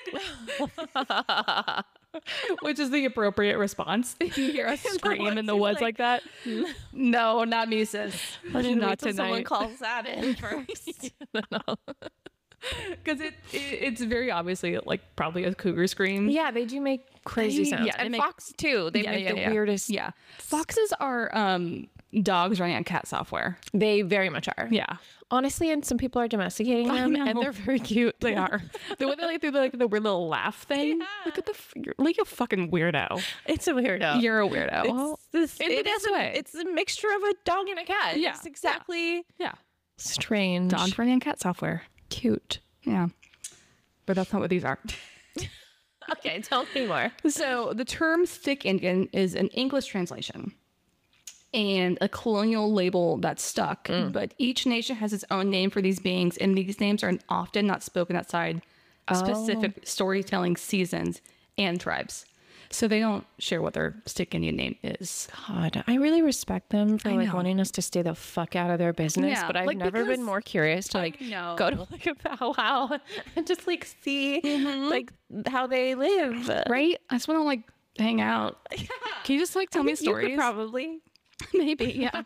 which is the appropriate response. If you hear a scream in the woods like, that, no, not me, sis. Not Someone tonight. calls that in first. Because it, it it's very obviously like probably a cougar scream. Yeah, they do make crazy They- sounds. yeah, they and make- fox too. They Yeah, make yeah, the yeah. weirdest. Yeah, foxes are um dogs running on cat software. They very much are. Yeah, Honestly, and some people are domesticating I them, and know. they're very cute. they are. The way they like do the, like the weird little laugh thing. Look at the f- you're like a fucking weirdo. It's a weirdo. You're a weirdo. It's Well, this. in the It best is a, way. It's a mixture of a dog and a cat. Yeah, It's exactly yeah, strange. dogs running on cat software. Cute. Yeah, but that's not what these are. Okay, tell me more. So the term stick Indian is an English translation and a colonial label that stuck. But each nation has its own name for these beings, and these names are often not spoken outside specific storytelling seasons and tribes. So they don't share what their stick Indian name is. God, I really respect them for I like know. wanting us to stay the fuck out of their business, Yeah, but I've like, never because- been more curious to like know. go to like a powwow and just like see like how they live. Right? I just want to like hang out. Can you just like tell me You could stories? probably. Maybe, yeah.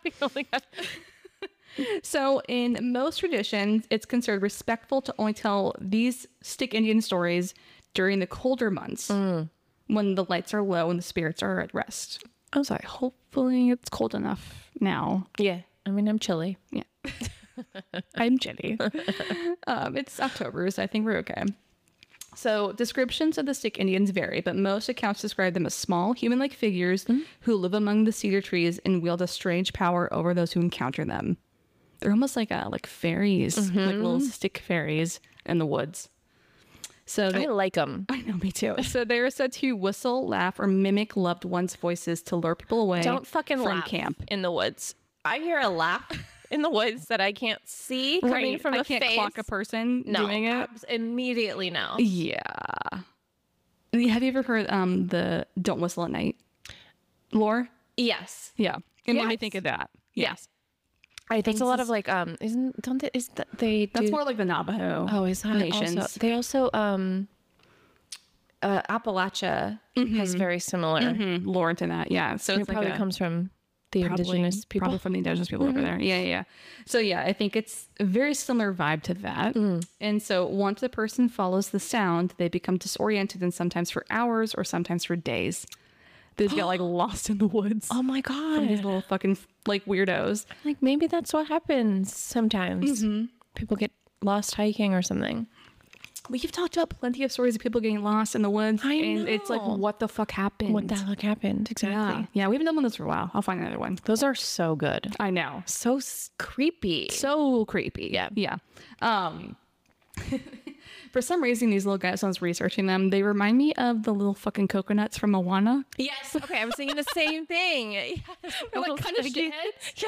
So, in most traditions, it's considered respectful to only tell these stick Indian stories during the colder months when the lights are low and the spirits are at rest. I'm sorry, hopefully it's cold enough now. Yeah, I mean I'm chilly. Yeah. I'm chilly. um, it's October, so I think we're okay. So, descriptions of the stick Indians vary, but most accounts describe them as small, human-like figures who live among the cedar trees and wield a strange power over those who encounter them. They're almost like uh, like fairies, like little stick fairies in the woods. So they, I like them. I know, me too. So they are said to whistle, laugh, or mimic loved ones' voices to lure people away. Don't fucking from laugh camp. in the woods. I hear a laugh in the woods that I can't see coming Right. from I a can't face. clock a person no, doing it. abs- immediately no. Yeah. Have you ever heard um the "Don't Whistle at Night" lore? Yes. Yeah, it made me Yes. think of that. Yes. I think it's a lot of like um isn't don't they is that they do, That's more like the Navajo. oh is that nations. also they also um uh Appalachia has very similar. Mhm, lore into that. Yeah, so It it's like probably a- comes from the probably- indigenous people. Probably from the indigenous people over there. Yeah, yeah, yeah. So yeah, I think it's a very similar vibe to that. And so once a person follows the sound, they become disoriented and sometimes for hours or sometimes for days. They just get like lost in the woods. Oh my From these god. little fucking like weirdos. Like maybe that's what happens sometimes. Mm-hmm. People get lost hiking or something. We've talked about plenty of stories of people getting lost in the woods. I And it's like, know. what the fuck happened? What the heck happened? Exactly. Yeah. Yeah, we haven't done one of those for a while. I'll find another one. Those are so good. I know. So s- creepy. So creepy. Yeah. Yeah. Um, for some reason, these little guys, when I was researching them, they remind me of the little fucking coconuts from Moana. Yes. Okay, I was thinking the same thing. Yes. They're like kind of shitheads.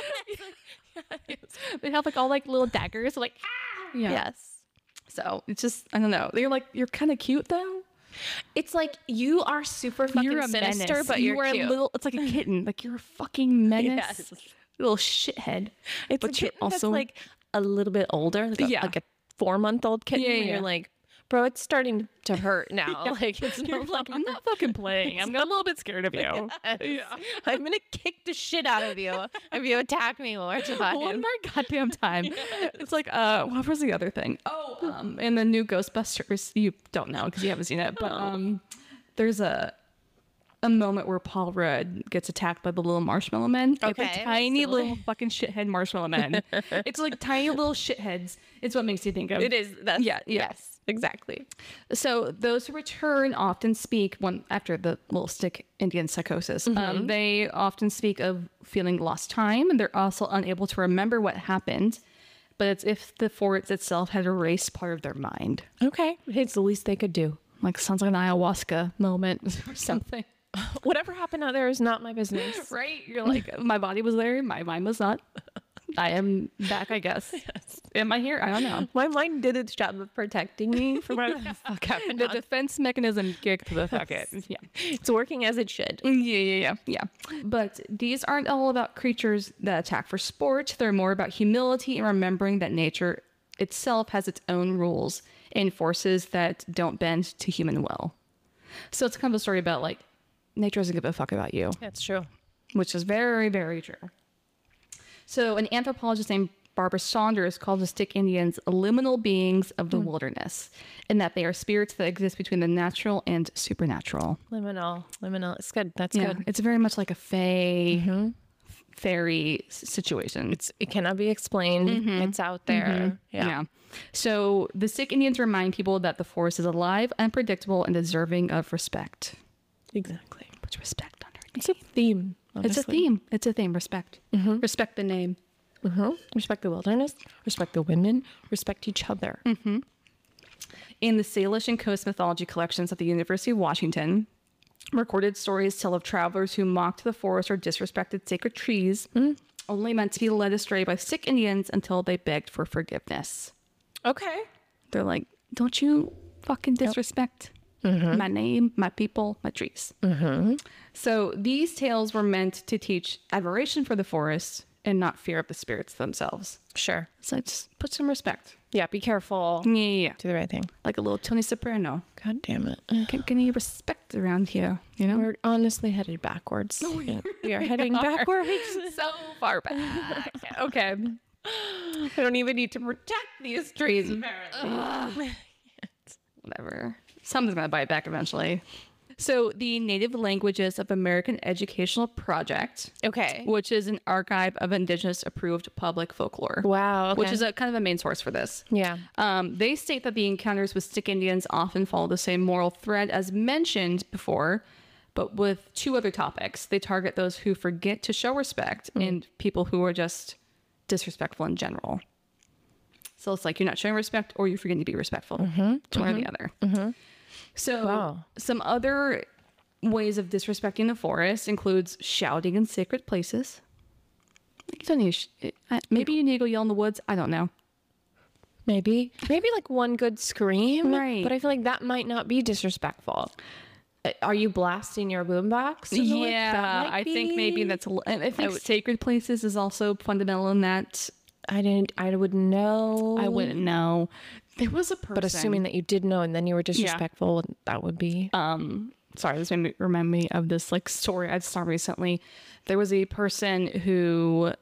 They have like all like little daggers. Like, ah! Yeah. Yes. So it's just, I don't know. They're like, you're kind of cute though. It's like you are super fucking You're a sinister, menace. but you you're are cute. a little, it's like a kitten. Like you're a fucking menace. Yes. Little shithead. It's but a you're kitten that's also like a little bit older, like a, Yeah. like a four month old kitten. Yeah, where yeah. You're like bro, it's starting to hurt now. Like it's You're not like, like I'm not fucking playing. I'm a little bit scared of you. Yes. I'm gonna kick the shit out of you if you attack me one more time. One more goddamn time. It's like, uh, what was the other thing? Oh, um, in the new Ghostbusters, you don't know because you haven't seen it, but um, there's a a moment where Paul Rudd gets attacked by the little marshmallow men. It's Okay, like tiny similar. little fucking shithead marshmallow men. It's like tiny little shitheads. It's what makes you think of It is. That's, Yeah, yeah. Yes. Exactly. So those who return often speak when after the little stick Indian psychosis. Um, they often speak of feeling lost time, and they're also unable to remember what happened. But it's if the forest itself had erased part of their mind. Okay. It's the least they could do. Like sounds like an ayahuasca moment or something, Whatever happened out there is not my business. right? You're like, my body was there, my mind was not. I am back, I guess. Am I here? I don't know. My mind did its job of protecting me from whatever the fuck happened. The out defense mechanism kicked the fuck it. Yeah. It's working as it should. Yeah, yeah, yeah, yeah. But these aren't all about creatures that attack for sport. They're more about humility and remembering that nature itself has its own rules and forces that don't bend to human will. So it's kind of a story about like nature doesn't give a fuck about you, That's true. which is very, very true. So an anthropologist named Barbara Saunders calls the stick Indians liminal beings of the wilderness, and that they are spirits that exist between the natural and supernatural. Liminal. Liminal. It's good. That's Yeah, good. it's very much like a fae, fairy s- situation. It's it cannot be explained. It's out there. yeah. Yeah. So the Sikh Indians remind people that the forest is alive, unpredictable, and deserving of respect. Exactly. Puts respect on her It's a theme. It's a honestly. theme. It's a theme. Respect. Respect the name. Mhm. Respect the wilderness. Respect the women. Respect each other. In the Salish and Coast mythology collections at the University of Washington, recorded stories tell of travelers who mocked the forest or disrespected sacred trees, only meant to be led astray by Sikh Indians until they begged for forgiveness. Okay. They're like, don't you fucking disrespect my name, my people, my trees. So these tales were meant to teach admiration for the forest and not fear of the spirits themselves. Sure. So just put some respect. Yeah. Be careful. Yeah, yeah, yeah. Do the right thing. Like a little Tony Soprano. God damn it. Can, can you respect around here? You know? We're honestly headed backwards. We are heading backwards. so far back. Okay. I don't even need to protect these trees, apparently. Whatever. Something's going to bite back eventually. So the Native Languages of American Educational Project, Okay. which is an archive of Indigenous approved public folklore. Wow. Which okay. is a kind of a main source for this. Yeah. Um, they state that the encounters with Stick Indians often follow the same moral thread as mentioned before, but with two other topics. They target those who forget to show respect and people who are just disrespectful in general. So it's like you're not showing respect or you're forgetting to be respectful. It's one or the other. So Wow. some other ways of disrespecting the forest includes shouting in sacred places. You don't need to sh- uh, maybe you need to go yell in the woods. I don't know. Maybe. Maybe like one good scream. Right. But I feel like that might not be disrespectful. Uh, Are you blasting your boombox? in the woods? That Yeah, might I think maybe be- that's. A, l- and I think would- sacred places is also fundamental in that. I didn't. I wouldn't know. I wouldn't know. There was a person. But assuming that you did know and then you were disrespectful, that would be. um sorry, this made me remind me of this like story I saw recently. There was a person who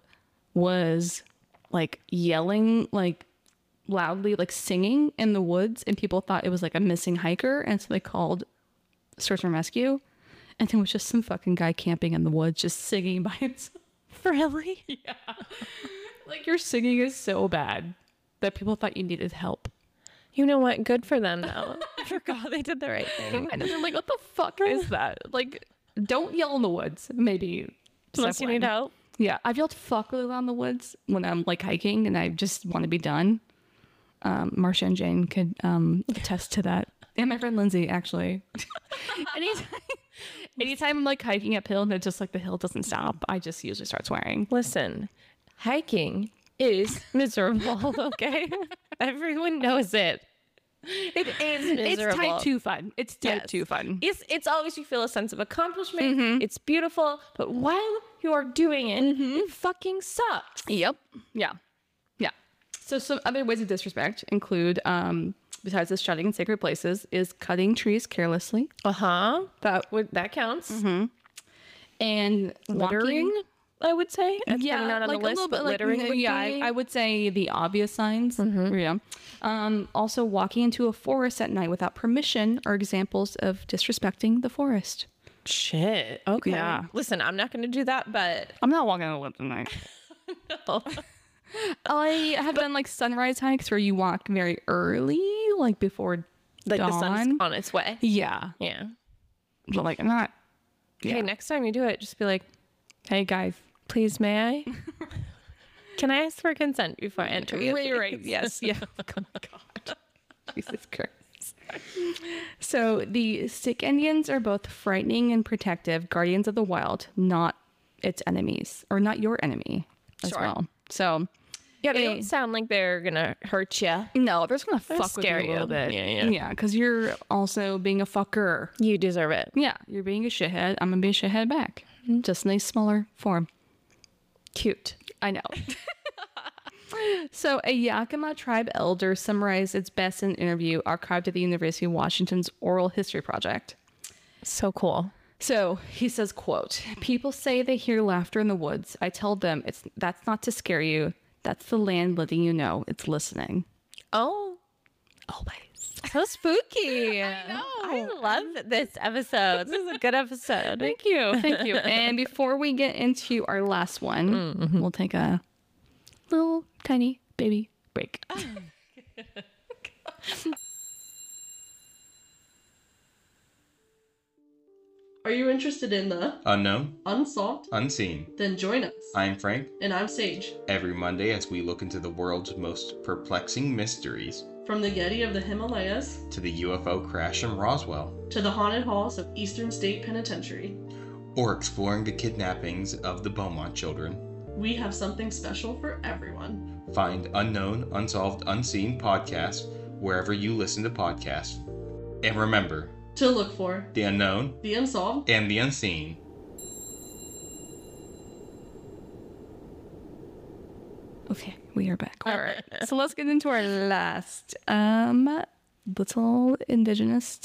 was like yelling like loudly, like singing in the woods, and people thought it was like a missing hiker, and so they called search and rescue, and there was just some fucking guy camping in the woods just singing by himself. Really? Yeah. Like your singing is so bad that people thought you needed help. You know what? Good for them, though. I forgot they did the right thing. And they're like, what the fuck is that? Like, don't yell in the woods. Maybe. Unless you need help. Yeah. I've yelled fuck really loud in the woods when I'm like hiking and I just want to be done. Um, Marcia and Jane could um, attest to that. And my friend Lindsay, actually. anytime, anytime I'm like hiking uphill and it's just like the hill doesn't stop, I just usually start swearing. Listen, hiking is miserable, okay? Everyone knows it. It is miserable. It's type two fun. It's type Yes. two fun. It's, it's always you feel a sense of accomplishment. It's beautiful. But while you are doing it, it fucking sucks. Yep. Yeah. Yeah. So some other ways of disrespect include um, besides the shutting in sacred places, is cutting trees carelessly. Uh-huh. That would that counts. And Littering, walking. I would say. It's Yeah, probably not on like the a list, little but bit like littering would yeah, be. I, I would say the obvious signs. Yeah. Um, also, walking into a forest at night without permission are examples of disrespecting the forest. Shit. Okay. Yeah. Listen, I'm not going to do that, but I'm not walking in the woods at night. no. I have done like sunrise hikes where you walk very early, like before Like dawn. the sun's on its way. Yeah, Yeah. but like I'm not. Okay, Yeah. next time you do it, just be like, Hey guys, please, may I? Can I ask for consent before I enter? you, Right, right. please?" Yes. Yeah. Oh my God. Jesus Christ. So the Sikh Indians are both frightening and protective guardians of the wild, not its enemies, or not your enemy as Sure. well. So Yeah, they Eh. don't sound like they're gonna hurt you. no, they're just gonna fuck with you scare a little you. bit. Yeah, yeah. Yeah, because you're also being a fucker. You deserve it. Yeah, you're being a shithead. I'm gonna be a shithead back. Just in a smaller form. Cute. I know. So, a Yakima tribe elder summarized its best in an interview archived at the University of Washington's Oral History Project. So cool. So he says, quote, people say they hear laughter in the woods. I tell them it's that's not to scare you. That's the land letting you know it's listening. Oh, Always. so spooky. I know. I love this episode. This is a good episode. Thank you. Thank you. And before we get into our last one, we'll take a little tiny baby break. Are you interested in the Unknown, unsolved? unseen. Then join us. I'm Frank. And I'm Sage. Every Monday, as we look into the world's most perplexing mysteries, From the Getty of the Himalayas to the U F O crash in Roswell, to the haunted halls of Eastern State Penitentiary, or exploring the kidnappings of the Beaumont children, we have something special for everyone. find Unknown, Unsolved, Unseen podcasts wherever you listen to podcasts. And remember, To look for the unknown the unsolved. and the unseen. Okay, we are back. All right. So let's get into our last um little indigenous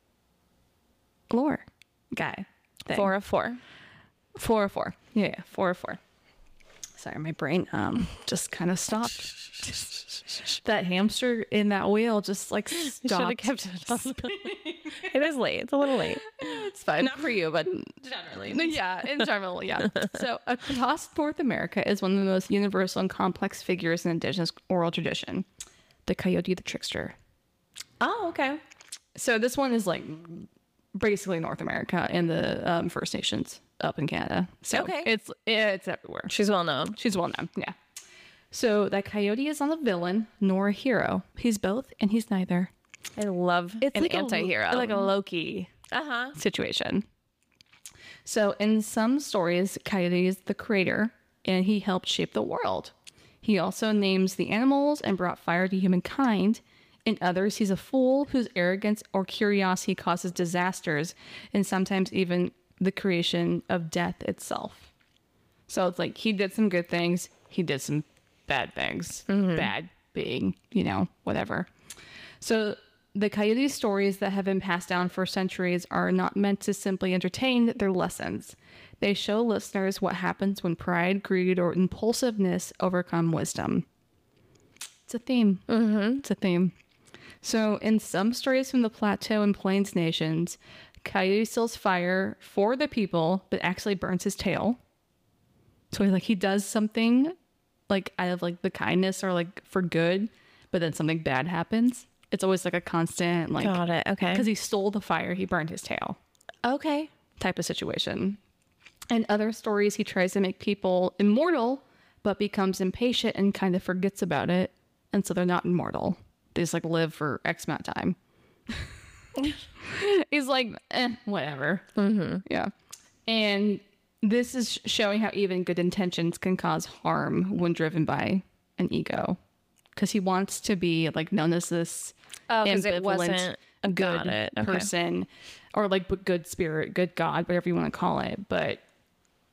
lore guy. Thing. Four of four. Four or four. Yeah, yeah, four or four. Sorry, my brain um just kind of stopped. That hamster in that wheel just like Should have stopped. kept it on. It is late. It's a little late. It's fine. Not for you, but generally. Yeah, in general, yeah. So across North America is one of the most universal and complex figures in indigenous oral tradition, the coyote the trickster. Oh, okay. So this one is like basically North America and the um, First Nations up in Canada. So Okay. it's it's everywhere. She's well known. She's well known, yeah. So that coyote is not a villain nor a hero. He's both and he's neither. I love It's an like anti-hero. a, like a Loki uh huh. situation. So in some stories, Coyote is the creator and he helped shape the world. He also names the animals and brought fire to humankind. In others, he's a fool whose arrogance or curiosity causes disasters and sometimes even the creation of death itself. So it's like he did some good things, he did some bad things. Bad being, you know, whatever. So the coyote stories that have been passed down for centuries are not meant to simply entertain, they're lessons. They show listeners what happens when pride, greed, or impulsiveness overcome wisdom. It's a theme. Mm-hmm. It's a theme. So in some stories from the Plateau and Plains nations, coyote steals fire for the people, but actually burns his tail. So he, like he does something like out of like the kindness or like for good, but then something bad happens. It's always like a constant like Got it. Okay. because he stole the fire, he burned his tail Okay. type of situation. In other stories, he tries to make people immortal, but becomes impatient and kind of forgets about it, and so they're not immortal. They just like live for X amount of time. He's like, eh, whatever. Mm-hmm. Yeah, and this is showing how even good intentions can cause harm when driven by an ego, because he wants to be like known as this Oh, 'cause it ambivalent, wasn't- good got it. Okay. person, or like good spirit, good God, whatever you want to call it. But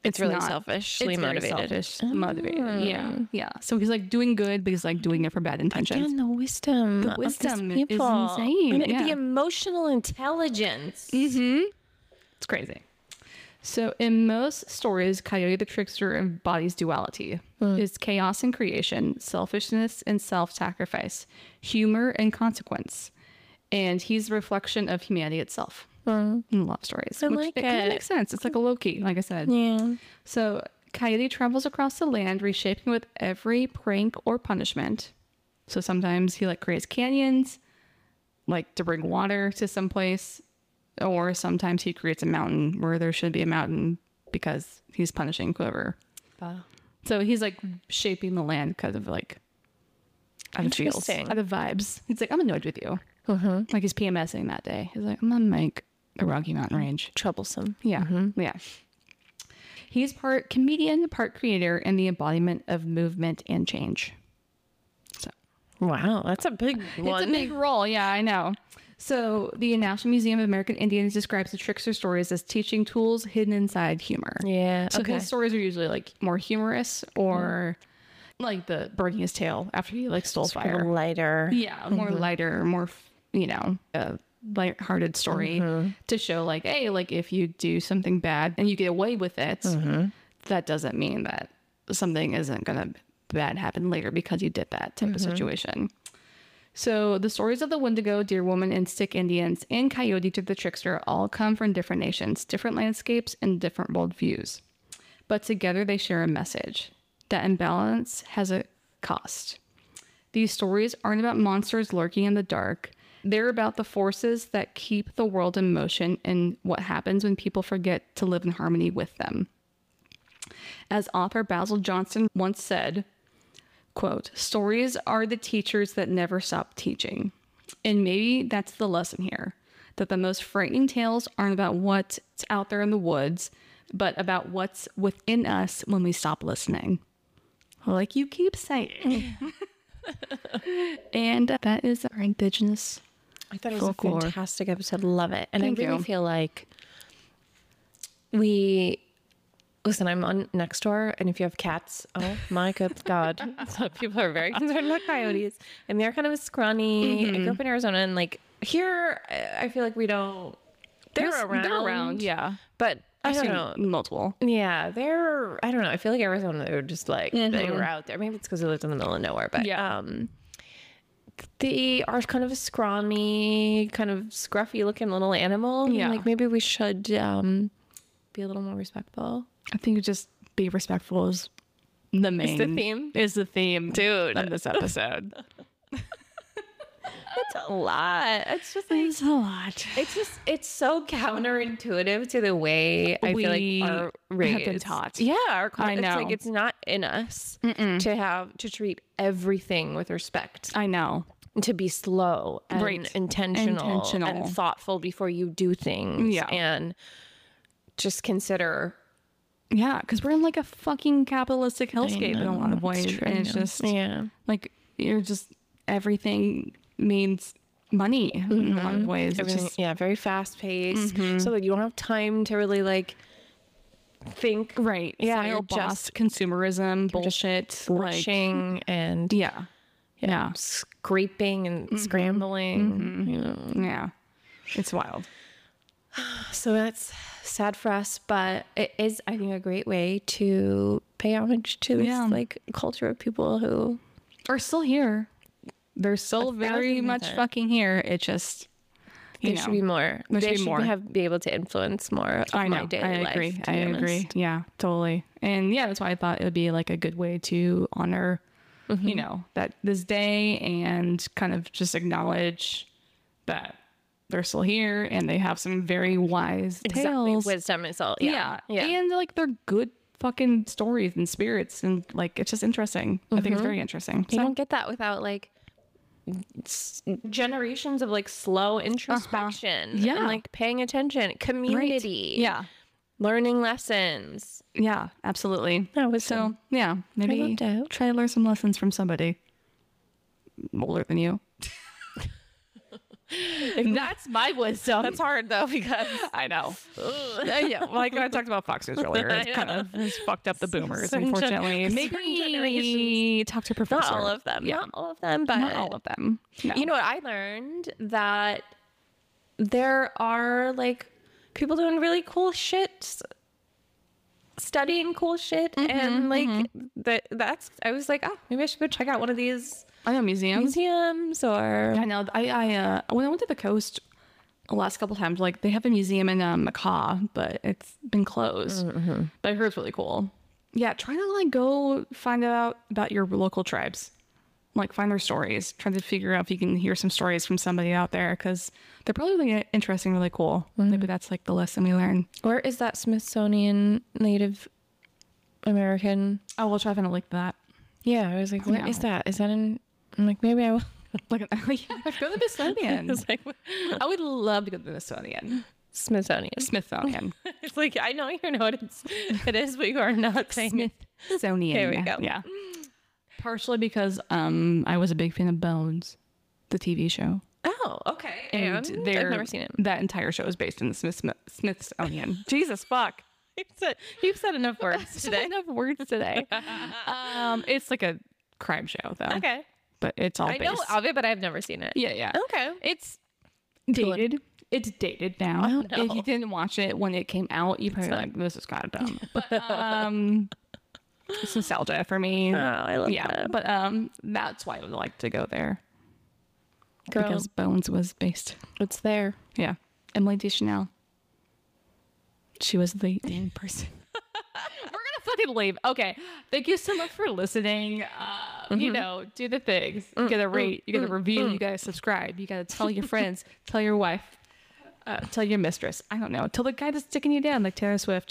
It's really not- selfishly it's very motivated. selfish motivated. Yeah, yeah. So he's like doing good, but he's like doing it for bad intentions. Again, the wisdom. The of these wisdom is people. insane, And yeah. the emotional intelligence. It's crazy. So in most stories, Coyote the Trickster embodies duality. His chaos and creation, selfishness and self-sacrifice, humor and consequence. And he's a reflection of humanity itself in a lot of stories. I which like it. kind of it. makes sense. It's like a Loki, like I said. Yeah. So Coyote travels across the land, reshaping with every prank or punishment. So sometimes he like creates canyons, like to bring water to some place, or sometimes he creates a mountain where there should be a mountain because he's punishing whoever. Wow. So he's like shaping the land because of like out of feels, Interesting. out of vibes. He's like, I'm annoyed with you. Like he's PMSing that day. He's like, I'm gonna make a Rocky Mountain Range. Troublesome. Yeah. Yeah. He's part comedian, part creator, and the embodiment of movement and change. So Wow, that's a big one. it's a big role. Yeah, I know. So the National Museum of American Indians describes the trickster stories as teaching tools hidden inside humor. Yeah, So okay. his stories are usually like more humorous or like the burning his tail after he like stole Kind of fire. lighter. Yeah, more lighter, more, f- you know, a lighthearted story to show like, hey, like if you do something bad and you get away with it, that doesn't mean that something isn't going to bad happen later because you did that type of situation. So the stories of the Wendigo, Deer Woman, and Stick Indians and Coyote to the Trickster all come from different nations, different landscapes, and different worldviews. But together they share a message. That imbalance has a cost. These stories aren't about monsters lurking in the dark. They're about the forces that keep the world in motion and what happens when people forget to live in harmony with them. As author Basil Johnson once said, quote, stories are the teachers that never stop teaching. And maybe that's the lesson here, that the most frightening tales aren't about what's out there in the woods, but about what's within us when we stop listening. Like you keep saying. And that is our indigenous I thought it was folklore. a fantastic episode. Love it. And Thank I really you. feel like we listen, I'm on Nextdoor, and if you have cats, oh my good God. So people are very concerned about coyotes. And they're kind of scrawny. I grew up in Arizona, and like here I I feel like we don't they're Yes, around. They're around, yeah. But I I've don't seen know. multiple. Yeah, they're I don't know. I feel like Arizona they were just like they were out there. Maybe it's because they lived in the middle of nowhere, but Yeah. um they are kind of a scrawny, kind of scruffy looking little animal. And, Yeah. like maybe we should um be a little more respectful. I think just be respectful is the main the theme? Is the theme, Dude. of this episode. It's a lot. It's just like It's a lot. it's just it's so counterintuitive to the way I feel We like our have raised. been taught. Yeah, our I it's like know. it's not in us to have to treat everything with respect. I know. To be slow and Right. intentional, Intentional. and thoughtful before you do things. Yeah. And just consider Yeah, because we're in like a fucking capitalistic hellscape in a lot of ways. true, and it's I know. just yeah. like you're just everything means money in a lot of ways. It's Everything, just yeah, very fast paced. So that you don't have time to really like think right. Yeah, Final you're boss just- consumerism, bullshit. Like rushing and yeah. Yeah. scraping and scrambling. You know. Yeah. It's wild. So that's sad for us, but it is, I think, a great way to pay homage to this Yeah. like culture of people who Are still here. They're still A very thousand much percent. fucking here. It just you there know. should be more. there they should be should more. have be able to influence more of I my know. daily I life. agree. to I be agree. honest. Yeah, totally. And yeah, that's why I thought it would be like a good way to honor, Mm-hmm. you know, that this day and kind of just acknowledge that they're still here and they have some very wise Exactly. tales. Wisdom is all. Yeah. Yeah. yeah. And like they're good fucking stories and spirits and like it's just interesting. I Mm-hmm. think it's very interesting. You So, don't get that without like s- generations of like slow introspection. Uh-huh. Yeah. And like paying attention, community. yeah. Learning lessons. Yeah, absolutely. That was So yeah, maybe loved it. try to learn some lessons from somebody older than you. That's my wisdom. That's hard though because I know. Uh, yeah, like I talked about Fox News earlier. It's kind of it's fucked up the boomers, Certain gen- unfortunately. certain Maybe talk to a professor. not all of them. Yeah. Not all of them, but Not all of them. No. you know what I learned? That there are like people doing really cool shit, s- studying cool shit, and like that. That's I was like, oh, maybe I should go check out one of these I know museums. museums or I know. I, I uh, when I went to the coast the last couple times, like they have a museum in um, Macaw, but it's been closed. But I heard it's really cool. Yeah, try to like go find out about your local tribes, like find their stories. Try to figure out if you can hear some stories from somebody out there because they're probably really interesting, really cool. Maybe that's like the lesson we learn. where is that Smithsonian Native American? Oh, we'll try to find a link to that. Yeah, I was like, what is Yeah. that? Is that in? I'm like, maybe I will. Like, yeah, go to the Smithsonian. It's like I would love to go to the Smithsonian. Smithsonian. Smithsonian. It's like I know you know what it's, it is, but you are not saying it. Smithsonian. Here we go. Yeah. Partially because um I was a big fan of Bones, the T V show. Oh, okay. And, I've they're- never seen it. That entire show is based in the Smith, Smith, Smithsonian. Jesus fuck. You've said, you've said enough words Today today. enough words today. um, it's like a crime show though. Okay. But it's all I based. know of it, but I've never seen it. Yeah, yeah. Okay. It's dated. It's dated now. Oh, If no. you didn't watch it when it came out, you probably like, this is kind of dumb. But um, it's nostalgia for me. Oh, I love yeah, that. but um, that's why I would like to go there Girl, because Bones was based. it's there. Yeah, Emily Deschanel. She was the main person. We're gonna fucking leave. Okay, thank you so much for listening. Uh, You know, do the things. You gotta rate. You gotta review. You gotta subscribe. You gotta tell your friends. Tell your wife. Uh, tell your mistress. I don't know. Tell the guy that's sticking you down like Taylor Swift.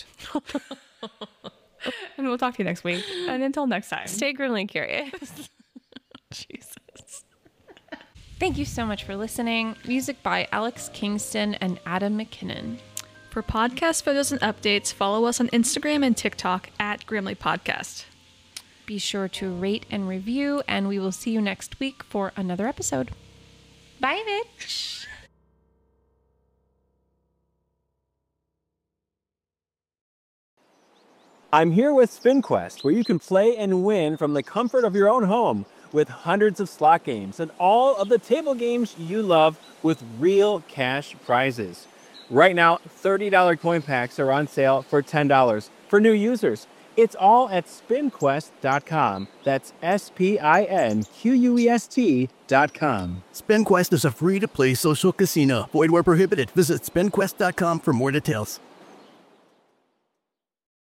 And we'll talk to you next week. And until next time. Stay grimly curious. Jesus. Thank you so much for listening. Music by Alex Kingston and Adam McKinnon. For podcast photos and updates, follow us on Instagram and TikTok at Grimly Podcast. Be sure to rate and review, and we will see you next week for another episode. Bye, bitch. I'm here with SpinQuest, where you can play and win from the comfort of your own home with hundreds of slot games and all of the table games you love with real cash prizes. Right now, thirty dollars coin packs are on sale for ten dollars for new users. It's all at spin quest dot com. That's S P I N Q U E S T dot com. SpinQuest is a free-to-play social casino. Void where prohibited. Visit spin quest dot com for more details.